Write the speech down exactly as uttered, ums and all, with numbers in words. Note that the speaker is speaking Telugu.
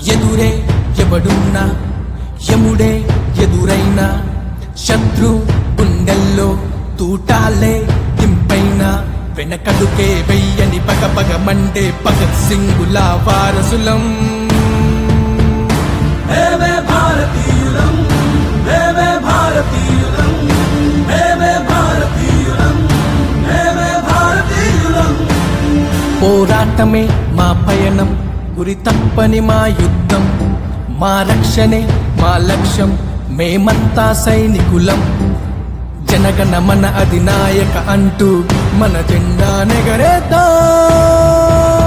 ఎదురే ఎవడున్నా యముడే ఎదురైనా శత్రు గుండెల్లో తూటాలే దింపైన వెనకడుకే వెయ్యని పగ పగ మండే భగత్ సింగులా వారసులం. మేమే భారతీయులం, మేమే భారతీయులం, మేమే భారతీయులం, మేమే భారతీయులం. పోరాటమే మా పయనం, గురి తప్పని మా యుద్ధం, మా రక్షణే మా లక్ష్యం, మేమంతా సైనికులం. జనగణ మన అధినాయక అంటూ మన జెండా నెగరేద్దాం.